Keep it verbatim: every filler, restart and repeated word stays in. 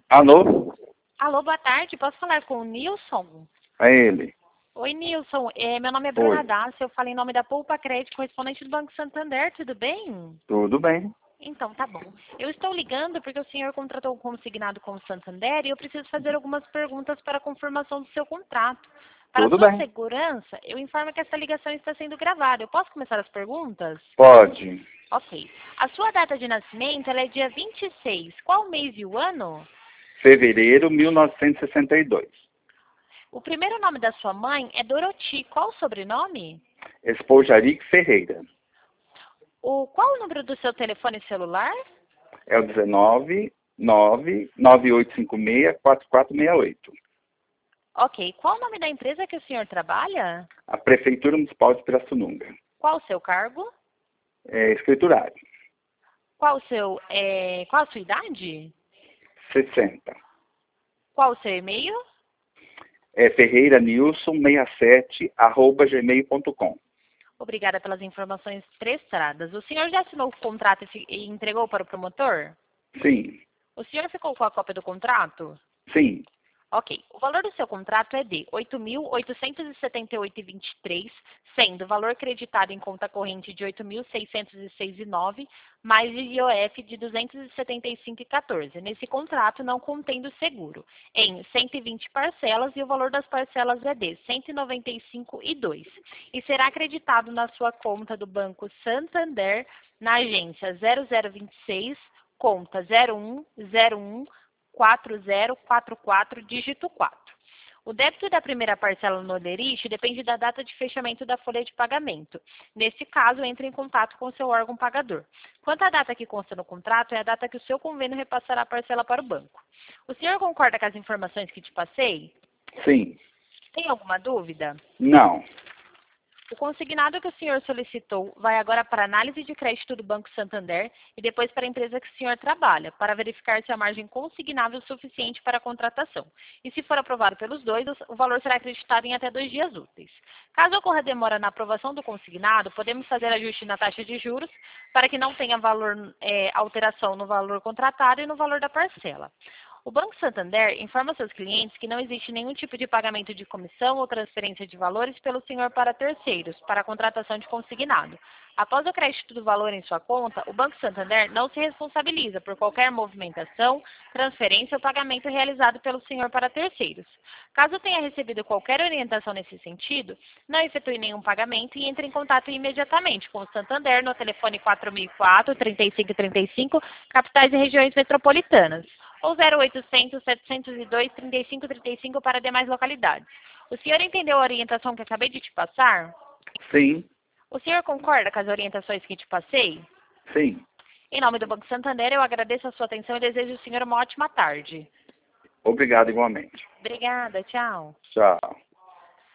Alô? Alô, boa tarde. Posso falar com o Nilson? É ele. Oi, Nilson. É, meu nome é Bruna Oi. Dácio. Eu falei em nome da Poupa Crédito, correspondente do Banco Santander. Tudo bem? Tudo bem? Então, tá bom. Eu estou ligando porque o senhor contratou um consignado com o Santander e eu preciso fazer algumas perguntas para a confirmação do seu contrato. Para Tudo sua bem. segurança, eu informo que essa ligação está sendo gravada. Eu posso começar as perguntas? Pode. Ok. A sua data de nascimento ela é dia vinte e seis. Qual mês e o ano? Fevereiro mil novecentos e sessenta e dois. O primeiro nome da sua mãe é Doroti. Qual o sobrenome? Espojaric Ferreira. O, qual o número do seu telefone celular? É o dezenove, nove, nove oito cinco seis, quatro quatro seis oito. Ok. Qual o nome da empresa que o senhor trabalha? A Prefeitura Municipal de Pirassununga. Qual o seu cargo? É escriturário. Qual o seu, é, qual a sua idade? sessenta. Qual o seu e-mail? É ferreira nilson sessenta e sete, arroba gmail ponto com. Obrigada pelas informações prestadas. O senhor já assinou o contrato e fi- e entregou para o promotor? Sim. O senhor ficou com a cópia do contrato? Sim. Ok. O valor do seu contrato é de oito mil oitocentos e setenta e oito reais e vinte e três centavos, sendo o valor creditado em conta corrente de oito mil seiscentos e seis reais e nove centavos, mais I O F de duzentos e setenta e cinco reais e quatorze centavos. Nesse contrato, não contendo seguro, em cento e vinte parcelas e o valor das parcelas é de cento e noventa e cinco reais e dois centavos. E será acreditado na sua conta do Banco Santander, na agência zero zero vinte e seis, conta zero um zero um quatro zero quatro quatro, dígito quatro. O débito da primeira parcela no Olerite depende da data de fechamento da folha de pagamento. Nesse caso, entre em contato com o seu órgão pagador. Quanto à data que consta no contrato, é a data que o seu convênio repassará a parcela para o banco. O senhor concorda com as informações que te passei? Sim. Tem alguma dúvida? Não. O consignado que o senhor solicitou vai agora para a análise de crédito do Banco Santander e depois para a empresa que o senhor trabalha, para verificar se a margem consignável é suficiente para a contratação. E se for aprovado pelos dois, o valor será acreditado em até dois dias úteis. Caso ocorra demora na aprovação do consignado, podemos fazer ajuste na taxa de juros para que não tenha valor, é, alteração no valor contratado e no valor da parcela. O Banco Santander informa seus clientes que não existe nenhum tipo de pagamento de comissão ou transferência de valores pelo senhor para terceiros, para a contratação de consignado. Após o crédito do valor em sua conta, o Banco Santander não se responsabiliza por qualquer movimentação, transferência ou pagamento realizado pelo senhor para terceiros. Caso tenha recebido qualquer orientação nesse sentido, não efetue nenhum pagamento e entre em contato imediatamente com o Santander no telefone quatro mil e quatro, trinta e cinco trinta e cinco, capitais e regiões metropolitanas, ou zero oitocentos, setecentos e dois, trinta e cinco trinta e cinco para demais localidades. O senhor entendeu a orientação que acabei de te passar? Sim. O senhor concorda com as orientações que te passei? Sim. Em nome do Banco Santander, eu agradeço a sua atenção e desejo ao senhor uma ótima tarde. Obrigado igualmente. Obrigada, tchau. Tchau.